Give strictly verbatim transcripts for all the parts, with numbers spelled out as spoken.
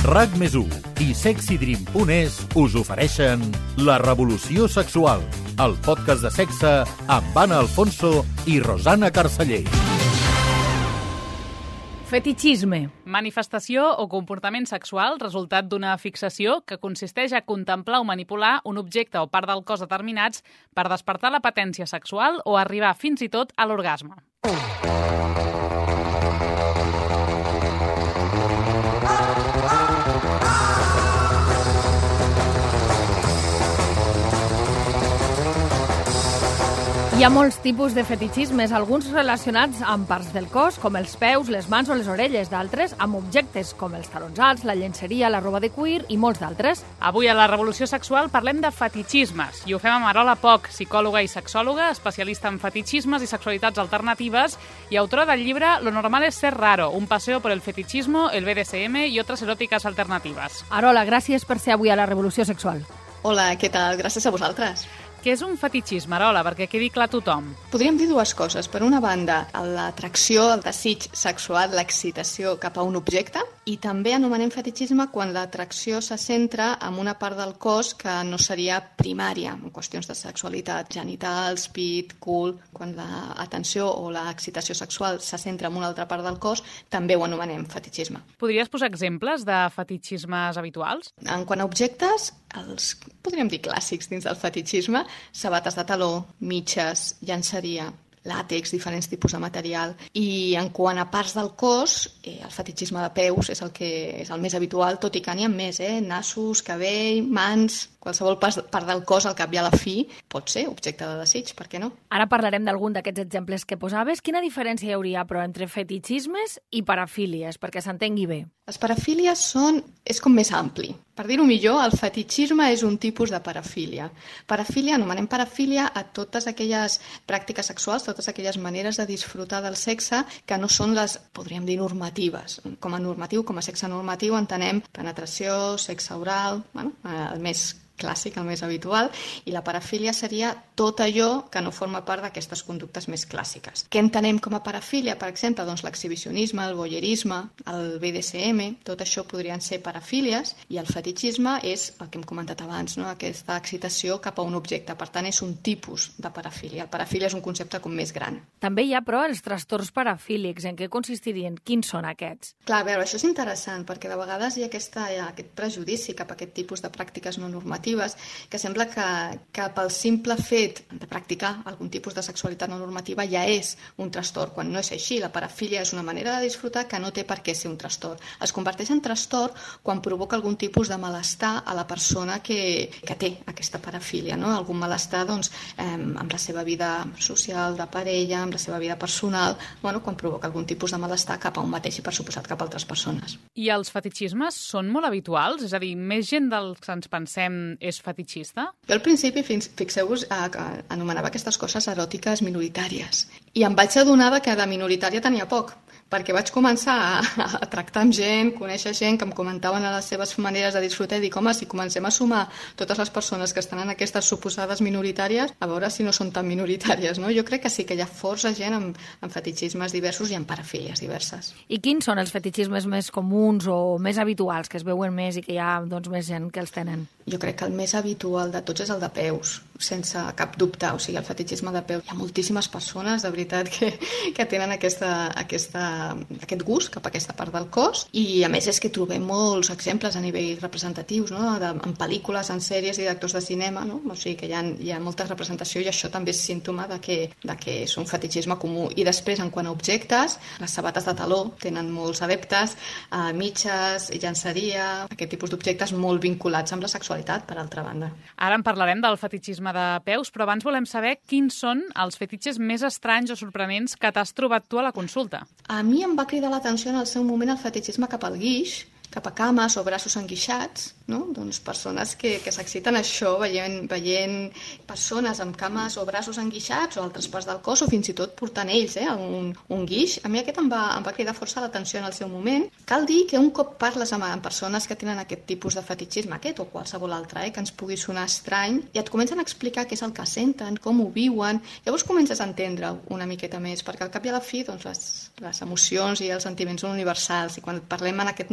RAC més u i sexydream punt es us ofereixen La Revolució Sexual, el podcast de sexe amb Anna Alfonso i Rosana Carceller. Fetichisme. Manifestació o comportament sexual resultat d'una fixació que consisteix a contemplar o manipular un objecte o part del cos determinats per despertar la potència sexual o arribar fins i tot a l'orgasme. Hi ha molts tipus de fetichismes, alguns relacionats amb parts del cos, com els peus, les mans o les orelles, d'altres amb objectes com els talons alts, la llenceria, la roba de cuir i molts d'altres. Avui a la Revolució Sexual parlem de fetichismes i ho fem amb Arola Poch, psicòloga i sexòloga, especialista en fetichismes i sexualitats alternatives i autora del llibre Lo normal es ser raro, un paseo por el fetichismo, el B D S M y otras eróticas alternativas. Arola, gràcies per ser avui a la Revolució Sexual. Hola, què tal? Gràcies a vosaltres. Què és un fetichisme, Arola, perquè quedi clar a tothom? Podríem dir dues coses. Per una banda, l'atracció, el desig sexual, l'excitació cap a un objecte, i també anomenem fetichisme quan l'atracció se centra en una part del cos que no seria primària, en qüestions de sexualitat, genitals, pit, cul. Quan l'atenció o l'excitació sexual se centra en una altra part del cos, també ho anomenem fetichisme. Podries posar exemples de fetichismes habituals? En quant a objectes, els podríem dir clàssics dins del fetichisme, sabates de taló, mitges, llenceria, làtex, diferents tipus de material. I en quant a parts del cos, eh, el fetichisme de peus és el que és el més habitual, tot i que n'hi ha més, eh? Nassos, cabell, mans, qualsevol part del cos, al cap i a la fi, pot ser objecte de desig, per què no? Ara parlarem d'algun d'aquests exemples que posaves. Quina diferència hi hauria, però, entre fetichismes i parafílies, perquè s'entengui bé? Les parafílies són... és com més ampli. Per dir-ho millor, el fetichisme és un tipus de parafília. Parafília, anomenem parafília a totes aquelles pràctiques sexuals, totes aquelles maneres de disfrutar del sexe que no són les, podríem dir, normatives. Com a normatiu, com a sexe normatiu, entenem penetració, sexe oral, bueno, el més clàssic, el més habitual, i la parafília seria tot allò que no forma part d'aquestes conductes més clàssiques. Què entenem com a parafília? Per exemple, doncs l'exhibicionisme, el voyeurisme, el B D S M, tot això podrien ser parafílies, i el fetichisme és el que hem comentat abans, no? Aquesta excitació cap a un objecte. Per tant, és un tipus de parafília. El parafília és un concepte com més gran. També hi ha, però, els trastorns parafílics. En què consistirien? Quins són aquests? Clar, a veure, això és interessant, perquè de vegades hi ha, aquesta, hi ha aquest prejudici cap a aquest tipus de pràctiques no normatives que sembla que, que pel simple fet de practicar algun tipus de sexualitat no normativa ja és un trastorn, quan no és així. La parafília és una manera de disfrutar que no té per què ser un trastorn. Es converteix en trastorn quan provoca algun tipus de malestar a la persona que, que té aquesta parafília, no? Algun malestar doncs, eh, amb la seva vida social, de parella, amb la seva vida personal, bueno, quan provoca algun tipus de malestar cap a un mateix i, per suposat, cap a altres persones. I els fetichismes són molt habituals? És a dir, més gent dels que ens pensem és fetichista? Jo al principi, fixeu-vos, anomenava aquestes coses eròtiques minoritàries. I em vaig adonar que de minoritària tenia poc, perquè vaig començar a, a tractar amb gent, conèixer gent que em comentaven a les seves maneres de disfrutar i dic, home, si comencem a sumar totes les persones que estan en aquestes suposades minoritàries, a veure si no són tan minoritàries, no? Jo crec que sí que hi ha força gent amb, amb fetichismes diversos i amb parafílies diverses. I quins són els fetichismes més comuns o més habituals, que es veuen més i que hi ha doncs, més gent que els tenen? Jo crec que el més habitual de tots és el de peus, sense cap dubte. O sigui, el fetichisme de peus. Hi ha moltíssimes persones, de veritat, que, que tenen aquesta, aquesta, aquest gust cap a aquesta part del cos. I, a més, és que trobem molts exemples a nivell representatius, no? de, en pel·lícules, en sèries i d'actors de cinema. No? O sigui, que hi ha, hi ha molta representació i això també és símptoma de que, de que és un fetichisme comú. I després, en quant a objectes, les sabates de taló tenen molts adeptes, eh, mitges, llenceria, aquest tipus d'objectes molt vinculats amb la sexualitat, per altra banda. Ara en parlarem del fetichisme de peus, però abans volem saber quins són els fetitxes més estranys o sorprenents que t'has trobat tu a la consulta. A mi em va cridar l'atenció en el seu moment el fetichisme cap al guix, cap a cames o braços enguixats, no? Doncs persones que, que s'exciten això veient, veient persones amb cames o braços enguixats o altres parts del cos o fins i tot portant ells eh, un, un guix. A mi aquest em va, em va cridar força l'atenció en el seu moment. Cal dir que un cop parles amb, amb persones que tenen aquest tipus de fetichisme, aquest o qualsevol altre, eh, que ens pugui sonar estrany, i et comencen a explicar què és el que senten, com ho viuen, llavors comences a entendre-ho una miqueta més, perquè al cap i a la fi doncs, les, les emocions i els sentiments són universals i quan parlem en aquest nivell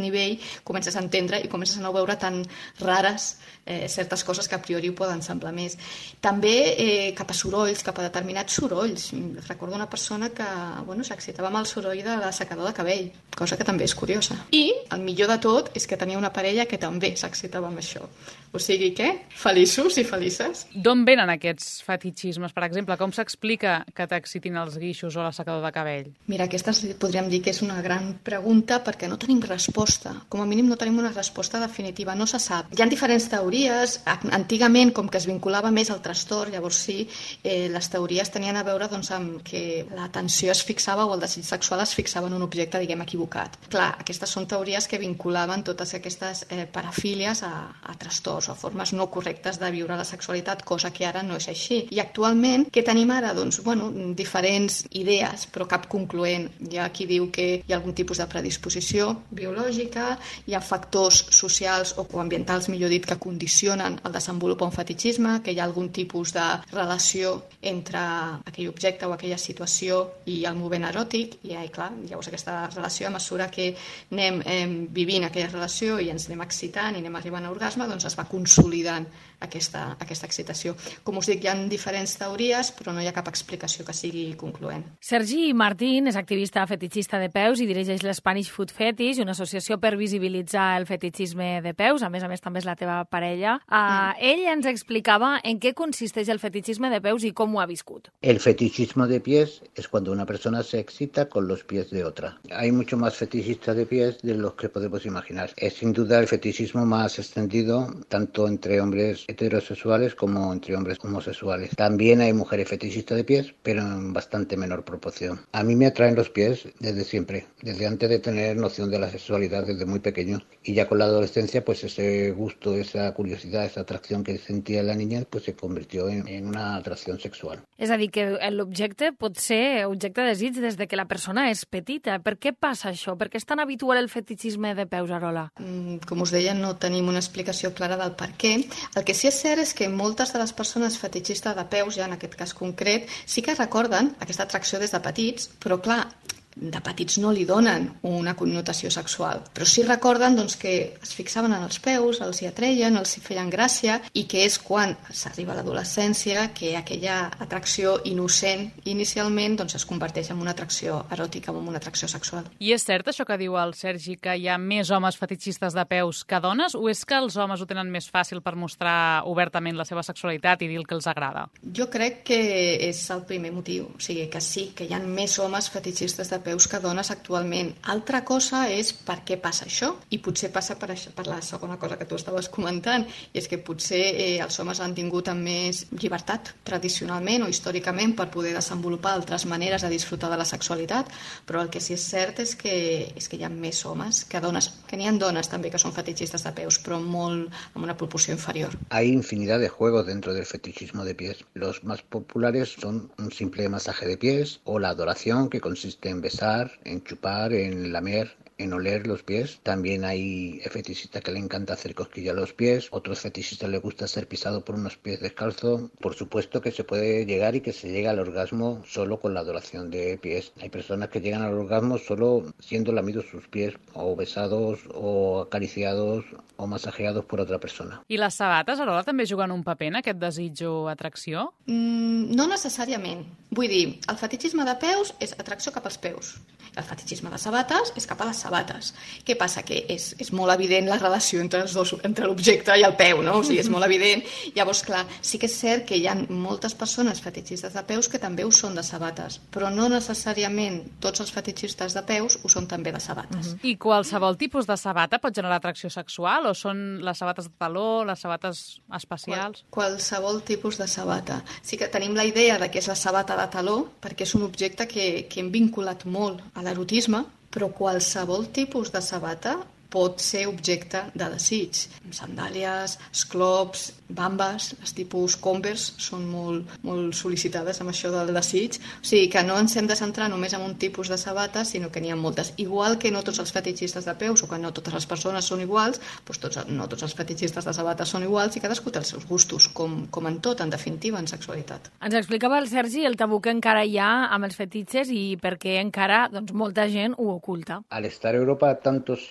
comences a entendre i comences a no veure tan rares eh, certes coses que a priori poden semblar més. També eh, cap a sorolls, cap a determinats sorolls. Recordo una persona que bueno, s'excitava amb el soroll de l'assecador de cabell, cosa que també és curiosa. I el millor de tot és que tenia una parella que també s'excitava amb això. O sigui que, feliços i felices. D'on venen aquests fetichismes, per exemple? Com s'explica que t'excitin els guixos o l'assecador de cabell? Mira, aquesta podríem dir que és una gran pregunta perquè no tenim resposta. Com a mínim no tenim una resposta definitiva, no se sap. Hi ha diferents teories. Antigament, com que es vinculava més al trastorn, llavors sí, eh, les teories tenien a veure doncs, amb que l'atenció es fixava o el desig sexual es fixava en un objecte, diguem, equivocat. Clar, aquestes són teories que vinculaven totes aquestes eh, parafílies a, a trastorns o a formes no correctes de viure la sexualitat, cosa que ara no és així. I actualment, què tenim ara? Doncs, bueno, diferents idees, però cap concloent. Hi ha qui diu que hi ha algun tipus de predisposició biològica, hi ha factors socials o ambientals, millor dit, que condicionen el desenvolupar un fetichisme, que hi ha algun tipus de relació entre aquell objecte o aquella situació i el moviment eròtic, i eh, clar, llavors aquesta relació, a mesura que anem eh, vivint aquella relació i ens anem excitant i anem arribant a orgasme, doncs es va consolidant aquesta, aquesta excitació. Com us dic, hi ha diferents teories, però no hi ha cap explicació que sigui concloent. Sergi Martín és activista fetichista de peus i dirigeix l'Spanish Foot Fetish, una associació per visibilitzar el fetichisme de peus. A més a més, també és la teva parella. Uh, mm. Ell ens explicava en què consisteix el fetichisme de peus i com ho ha viscut. El fetichismo de pies es cuando una persona se excita con los pies de otra. Hay mucho más fetichistas de pies de los que podemos imaginar. Es sin duda el fetichismo más extendido, tanto entre hombres heterosexuales como entre hombres homosexuales. También hay mujeres fetichistas de pies, pero en bastante menor proporción. A mí me atraen los pies desde siempre, desde antes de tener noción de la sexualidad, desde muy pequeño. Y ya con la adolescencia, pues ese gusto, esa curiosidad, esa atracción que sentía la niña, pues se convirtió en, en una atracción sexual. És a dir, que l'objecte pot ser objecte de desig des de que la persona és petita. Per què passa això? Per què és tan habitual el fetichisme de peus, Arola? Mm, com us deia, no tenim una explicació clara del per què. El que sí és cert és que moltes de les persones fetichistes de peus, ja en aquest cas concret, sí que recorden aquesta atracció des de petits, però clar, de petits no li donen una connotació sexual, però sí recorden doncs, que es fixaven en els peus, els hi atreien, els hi feien gràcia, i que és quan s'arriba a l'adolescència que aquella atracció innocent inicialment doncs, es converteix en una atracció eròtica o en una atracció sexual. I és cert això que diu el Sergi, que hi ha més homes fetichistes de peus que dones, o és que els homes ho tenen més fàcil per mostrar obertament la seva sexualitat i dir el que els agrada? Jo crec que és el primer motiu, o sigui que sí, que hi ha més homes fetichistes de peus que dones actualment. Altra cosa és per què passa això, i potser passa per, això, per la segona cosa que tu estaves comentant, i és que potser eh, els homes han tingut amb més llibertat tradicionalment o històricament per poder desenvolupar altres maneres de disfrutar de la sexualitat, però el que sí és cert és que, és que hi ha més homes que dones, que n'hi ha dones també que són fetichistes de peus, però molt amb una proporció inferior. Hay infinidad de juegos dentro del fetichismo de pies. Los más populares son un simple masaje de pies o la adoración, que consiste en besar, en chupar, en lamer, en oler los pies. También hay fetichistas que le encanta hacer cosquillas a los pies, otros fetichistas les gusta ser pisado por unos pies descalzos. Por supuesto que se puede llegar y que se llega al orgasmo solo con la adoración de pies. Hay personas que llegan al orgasmo solo siendo lamidos sus pies, o besados, o acariciados, o masajeados por otra persona. I les sabates, Arola, també juguen un paper en aquest desig o atracció? Mm, no necessàriament. Vull dir, el fetichisme de peus és atracció cap als peus. El fetichisme de sabates és cap a les sabates. Què passa? Que és, és molt evident la relació entre els dos, entre l'objecte i el peu, no? O sigui, és molt evident. Llavors, clar, sí que és cert que hi ha moltes persones fetichistes de peus que també ho són de sabates, però no necessàriament tots els fetichistes de peus ho són també de sabates. Uh-huh. I qualsevol tipus de sabata pot generar atracció sexual, o són les sabates de taló, les sabates especials? Qual, qualsevol tipus de sabata. Sí que tenim la idea de que és la sabata de taló, perquè és un objecte que, que hem vinculat molt a l'erotisme, però qualsevol tipus de sabata pot ser objecte de desig. Sandàlies, esclops, bambes, les tipus Converse són molt, molt sol·licitades amb això del desig. O sigui que no ens hem de centrar només en un tipus de sabata, sinó que n'hi ha moltes. Igual que no tots els fetichistes de peus o que no totes les persones són iguals, doncs tots, no tots els fetichistes de sabates són iguals i cadascú té els seus gustos, com, com en tot, en definitiva, en sexualitat. Ens explicava el Sergi el tabú que encara hi ha amb els fetitxes i per què encara doncs, molta gent ho oculta. Al estar Europa tantos siglos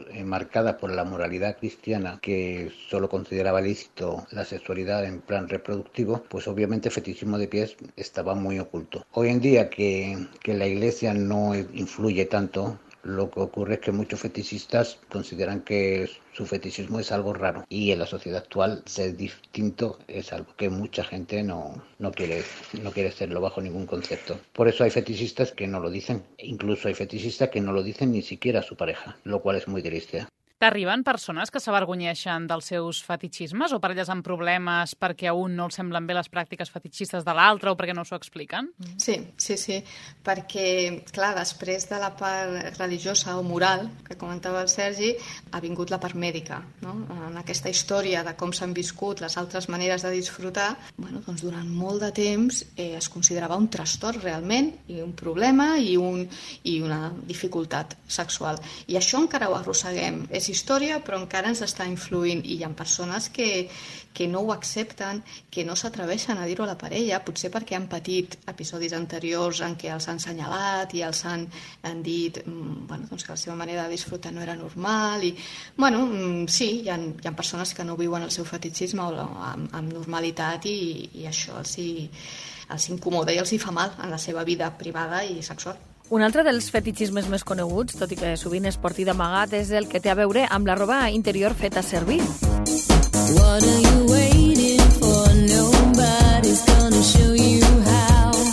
marcada por la moralidad cristiana, que solo consideraba lícito la sexualidad en plan reproductivo, pues obviamente el fetichismo de pies estaba muy oculto. Hoy en día que, que la Iglesia no influye tanto, lo que ocurre es que muchos fetichistas consideran que su fetichismo es algo raro, y en la sociedad actual ser distinto es algo que mucha gente no, no quiere, no quiere serlo bajo ningún concepto. Por eso hay fetichistas que no lo dicen, incluso hay fetichistas que no lo dicen ni siquiera a su pareja, lo cual es muy triste. T'arriben persones que s'avergonyeixen dels seus fetichismes o parelles amb problemes perquè a un no els semblen bé les pràctiques fetichistes de l'altre o perquè no s'ho expliquen? Sí, sí, sí, perquè, clar, després de la part religiosa o moral que comentava el Sergi, ha vingut la part mèdica, no? En aquesta història de com s'han viscut les altres maneres de disfrutar, bueno, doncs durant molt de temps eh, es considerava un trastorn realment, i un problema i, un, i una dificultat sexual. I això encara ho arrosseguem. És història, però encara ens està influint, i hi ha persones que, que no ho accepten, que no s'atreveixen a dir-ho a la parella, potser perquè han patit episodis anteriors en què els han assenyalat i els han, han dit bueno, doncs que la seva manera de disfrutar no era normal. I, bueno, sí, hi ha, hi ha persones que no viuen el seu fetichisme amb, amb normalitat i, i això els, hi, els incomoda i els hi fa mal en la seva vida privada i sexual. Un altre dels fetichismes més coneguts, tot i que sovint es porti d'amagat, és el que té a veure amb la roba interior feta servir. What are you waiting for? Nobody's gonna show you how.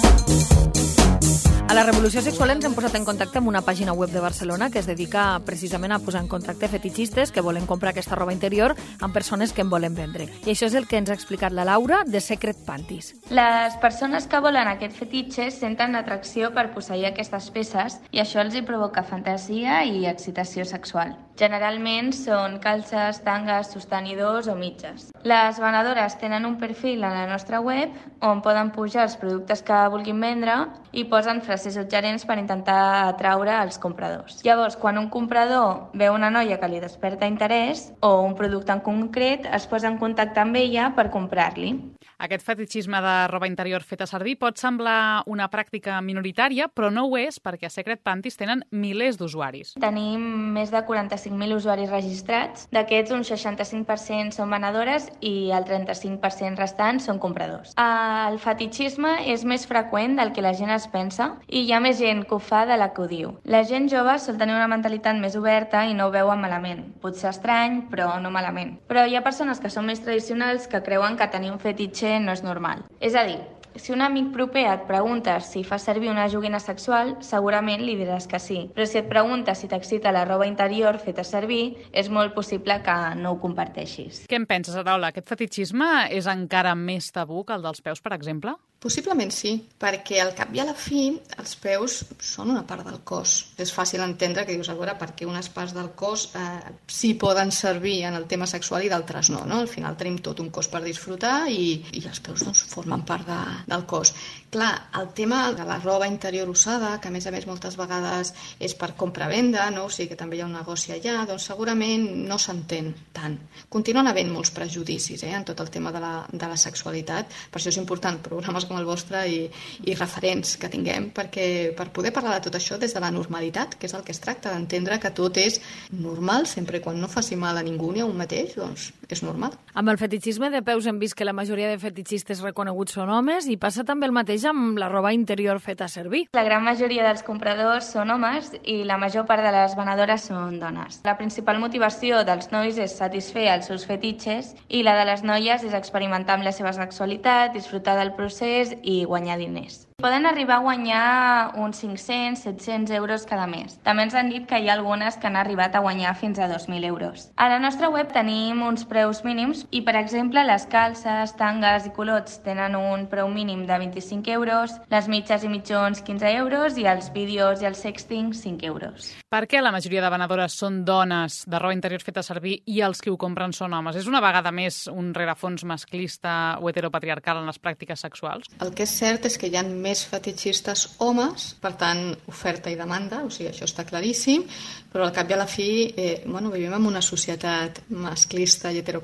A la Revolució Sexual ens hem posat en contacte amb una pàgina web de Barcelona que es dedica precisament a posar en contacte fetichistes que volen comprar aquesta roba interior amb persones que en volen vendre. I això és el que ens ha explicat la Laura de Secret Panties. Les persones que volen aquest fetitxe senten atracció per posseir aquestes peces i això els hi provoca fantasia i excitació sexual. Generalment són calces, tangues, sostenidors o mitges. Les venedores tenen un perfil a la nostra web on poden pujar els productes que vulguin vendre i posen frases suggerents per intentar atraure els compradors. Llavors, quan un comprador veu una noia que li desperta interès o un producte en concret, es posa en contacte amb ella per comprar-li. Aquest fetichisme de roba interior feta servir pot semblar una pràctica minoritària, però no ho és perquè a Secret Panties tenen milers d'usuaris. Tenim més de quaranta-cinc mil usuaris registrats. D'aquests, un seixanta-cinc per cent són venedores i el trenta-cinc per cent restant són compradors. El fetichisme és més freqüent del que la gent es pensa i hi ha més gent que ho fa de la que ho diu. La gent jove sol tenir una mentalitat més oberta i no ho veuen malament. Potser estrany, però no malament. Però hi ha persones que són més tradicionals que creuen que tenir un fetitxe no és normal. És a dir, si un amic proper et pregunta si fa servir una joguina sexual, segurament li diràs que sí. Però si et pregunta si t'excita la roba interior feta servir, és molt possible que no ho comparteixis. Què en penses, Araula? Aquest fetichisme és encara més tabú que el dels peus, per exemple? Possiblement sí, perquè al cap i a la fi els peus són una part del cos. És fàcil entendre que dius, a veure, perquè unes parts del cos eh, sí poden servir en el tema sexual i d'altres no, no? Al final tenim tot un cos per disfrutar i, i els peus doncs, formen part de, del cos. Clar, el tema de la roba interior usada, que a més a més moltes vegades és per compra-venda, no? O sigui que també hi ha un negoci allà, doncs segurament no s'entén tant. Continuen havent molts prejudicis eh, en tot el tema de la, de la sexualitat, per això és important programes com el vostre i, i referents que tinguem perquè per poder parlar de tot això des de la normalitat, que és el que es tracta, d'entendre que tot és normal, sempre quan no faci mal a ningú ni a un mateix, doncs és normal. Amb el fetichisme de peus hem vist que la majoria de fetichistes reconeguts són homes i passa també el mateix amb la roba interior feta a servir. La gran majoria dels compradors són homes i la major part de les venedores són dones. La principal motivació dels nois és satisfer els seus fetitxes i la de les noies és experimentar amb la seva sexualitat, disfrutar del procés i guanyar diners. Poden arribar a guanyar uns cinc-cents a set-cents euros cada mes. També ens han dit que hi ha algunes que han arribat a guanyar fins a dos mil euros. A la nostra web tenim uns preus mínims i, per exemple, les calces, tangues i culots tenen un preu mínim de vint-i-cinc euros, les mitges i mitjons quinze euros i els vídeos i el sexting cinc euros. Per què la majoria de venedores són dones de roba interior feta servir i els que ho compren són homes? És una vegada més un rerefons masclista o heteropatriarcal en les pràctiques sexuals? El que és cert és que hi ha més fetichistes homes, per tant, oferta i demanda, o sigui, això està claríssim, però al cap i a la fi, eh, bueno, vivim en una societat masclista i heteropatriarcal,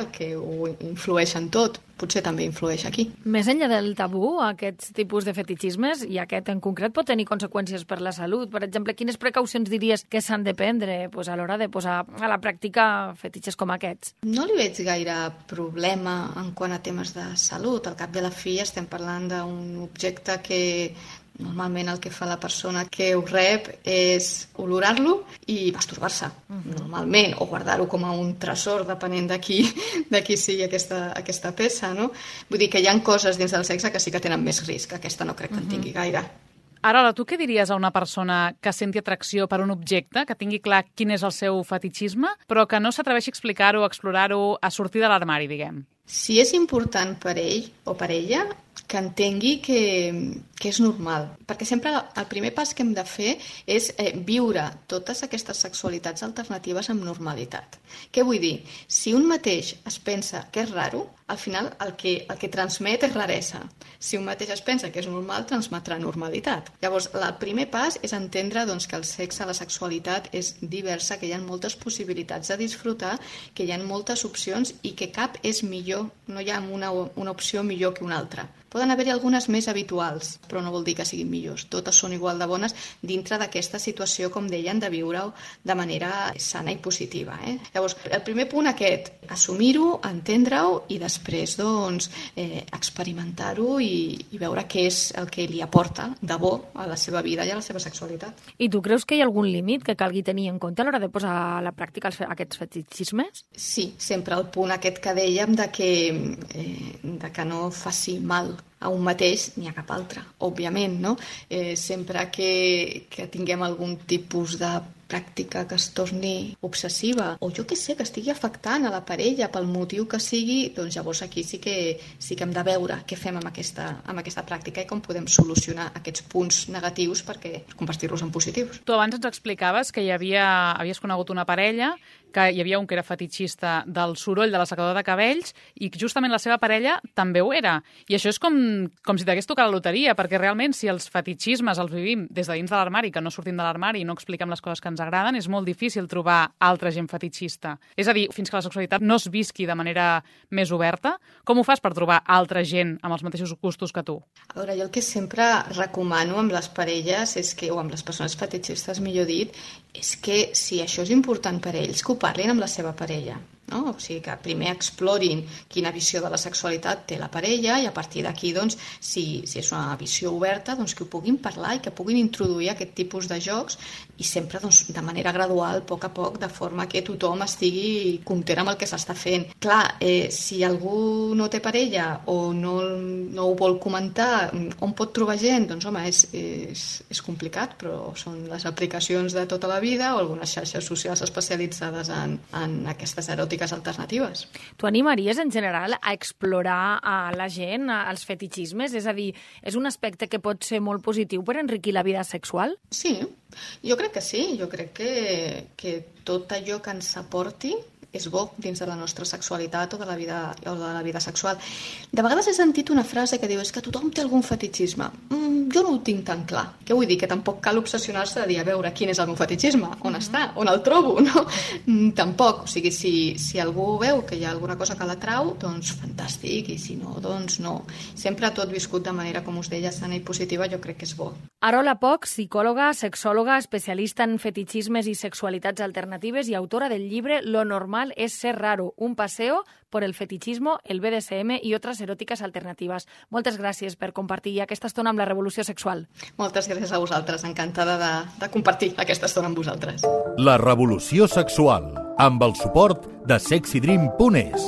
social que ho influeix en tot, potser també influeix aquí. Més enllà del tabú, aquests tipus de fetichismes, i aquest en concret, pot tenir conseqüències per la salut. Per exemple, quines precaucions diries que s'han de prendre pues, a l'hora de posar a la pràctica fetitxes com aquests? No li veig gaire problema en quant a temes de salut. Al cap de la fi estem parlant d'un objecte que normalment el que fa la persona que ho rep és olorar-lo i masturbar-se, uh-huh. normalment, o guardar-ho com a un tresor, depenent de qui, de qui sigui aquesta, aquesta peça, no? Vull dir que hi ha coses dins del sexe que sí que tenen més risc, aquesta no crec que en tingui gaire. Arola, tu què diries a una persona que senti atracció per un objecte, que tingui clar quin és el seu fetichisme, però que no s'atreveixi a explicar-ho, a explorar-ho, a sortir de l'armari, diguem? Si és important per ell o per ella, que entengui que, que és normal. Perquè sempre el primer pas que hem de fer és eh, viure totes aquestes sexualitats alternatives amb normalitat. Què vull dir? Si un mateix es pensa que és raro, al final el que, el que transmet és raresa. Si un mateix es pensa que és normal, transmetrà normalitat. Llavors, el primer pas és entendre doncs, que el sexe, la sexualitat és diversa, que hi ha moltes possibilitats de disfrutar, que hi ha moltes opcions i que cap és millor, no hi ha una, una opció millor que una altra. Poden haver-hi algunes més habituals, però no vol dir que siguin millors. Totes són igual de bones dintre d'aquesta situació, com deien, de viure-ho de manera sana i positiva. Eh? Llavors, el primer punt aquest, assumir-ho, entendre-ho i després doncs, eh, experimentar-ho i, i veure què és el que li aporta de bo a la seva vida i a la seva sexualitat. I tu creus que hi ha algun límit que calgui tenir en compte a l'hora de posar a la pràctica aquests fetichismes? Sí, sempre el punt aquest que dèiem de que, eh, de que no faci mal a un mateix ni a cap altre, òbviament, no? Eh, sempre que, que tinguem algun tipus de pràctica que es torni obsessiva o jo que sé, que estigui afectant a la parella pel motiu que sigui, doncs llavors aquí sí que, sí que hem de veure què fem amb aquesta, amb aquesta pràctica i com podem solucionar aquests punts negatius perquè convertir-los en positius. Tu abans ens explicaves que hi havia, havies conegut una parella, que hi havia un que era fetitxista del soroll de la secadora de cabells i que justament la seva parella també ho era. I això és com, com si t'hagués tocat la loteria, perquè realment si els fetichismes els vivim des de dins de l'armari, que no sortim de l'armari i no expliquem les coses que ens agraden, és molt difícil trobar altra gent fetitxista. És a dir, fins que la sexualitat no es visqui de manera més oberta, com ho fas per trobar altra gent amb els mateixos gustos que tu? A veure, jo el que sempre recomano amb les parelles és que, o amb les persones fetitxistes, millor dit, és que si això és important per ells, que ho parlin amb la seva parella. No? O sigui que primer explorin quina visió de la sexualitat té la parella i a partir d'aquí, doncs, si, si és una visió oberta, doncs, que ho puguin parlar i que puguin introduir aquest tipus de jocs i sempre doncs, de manera gradual, a poc a poc, de forma que tothom estigui content amb el que s'està fent. Clar, eh, si algú no té parella o no, no ho vol comentar, on pot trobar gent? Doncs home, és, és, és complicat, però són les aplicacions de tota la vida o algunes xarxes socials especialitzades en, en aquestes eròtiques alternatives. Tu animaries en general a explorar a la gent els fetichismes? És a dir, és un aspecte que pot ser molt positiu per enriquir la vida sexual? Sí, jo crec que sí. Jo crec que, que tot allò que ens aporti és bo dins de la nostra sexualitat o de la vida, o de la vida sexual. De vegades he sentit una frase que diu és que tothom té algun fetichisme. Mm, jo no ho tinc tan clar. Què vull dir? Que tampoc cal obsessionar-se de dir a veure quin és el meu fetichisme, on està, on el trobo, no? Mm, tampoc. O sigui, si, si algú veu que hi ha alguna cosa que l'atrau, doncs fantàstic, i si no, doncs no. Sempre tot viscut de manera, com us deia, sana i positiva, jo crec que és bo. Arola Poch, psicòloga, sexòloga, especialista en fetichismes i sexualitats alternatives i autora del llibre Lo normal es ser raro, un paseo por el fetichismo, el B D S M i otras eróticas alternativas. Moltes gràcies per compartir aquesta estona amb la Revolució Sexual. Moltes gràcies a vosaltres, encantada de, de compartir aquesta estona amb vosaltres. La Revolució Sexual, amb el suport de sexy dream punt es.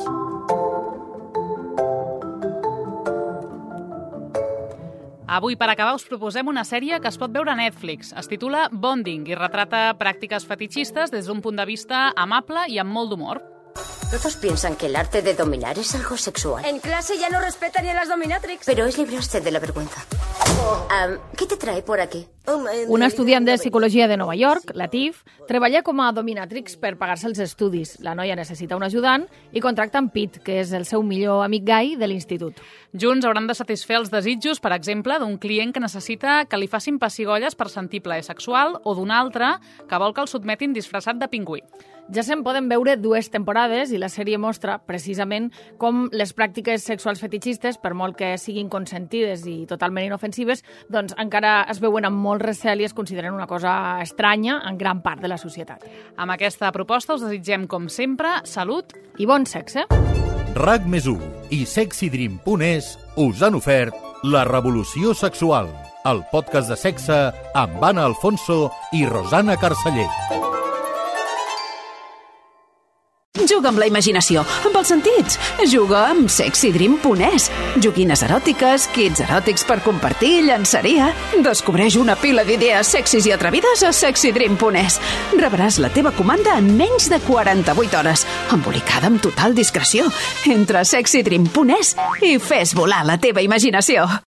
Avui, per acabar, us proposem una sèrie que es pot veure a Netflix. Es titula Bonding i retrata pràctiques fetichistes des d'un punt de vista amable i amb molt d'humor. Todos piensan que el arte de dominar es algo sexual. En clase ya no respetan ni a las dominatrix. Pero es libre usted de la vergüenza. Um, ¿Qué te trae por aquí? Un estudiant de psicologia de Nova York, Latif, treballa com a dominatrix per pagar-se els estudis. La noia necessita un ajudant i contracta en Pete, que és el seu millor amic gai de l'institut. Junts hauran de satisfer els desitjos, per exemple, d'un client que necessita que li facin pessigolles per sentir plaer sexual o d'un altre que vol que el sotmetin disfressat de pingüí. Ja se'n poden veure dues temporades i la sèrie mostra precisament com les pràctiques sexuals fetichistes, per molt que siguin consentides i totalment inofensives, doncs encara es veuen amb molt recel i es consideren una cosa estranya en gran part de la societat. Amb aquesta proposta us desitgem, com sempre, salut i bon sexe. RAC més u i sexy dream punt es us han ofert La revolució sexual, el podcast de sexe amb Anna Alfonso i Rosana Carceller. Juga amb la imaginació, amb els sentits. Juga amb sexy dream punt es. Joguines eròtiques, kits eròtics per compartir, llançaria. Descobreix una pila d'idees sexis i atrevides a sexy dream punt es. Rebràs la teva comanda en menys de quaranta-vuit hores, embolicada amb total discreció. Entra a sexy dream punt es i fes volar la teva imaginació.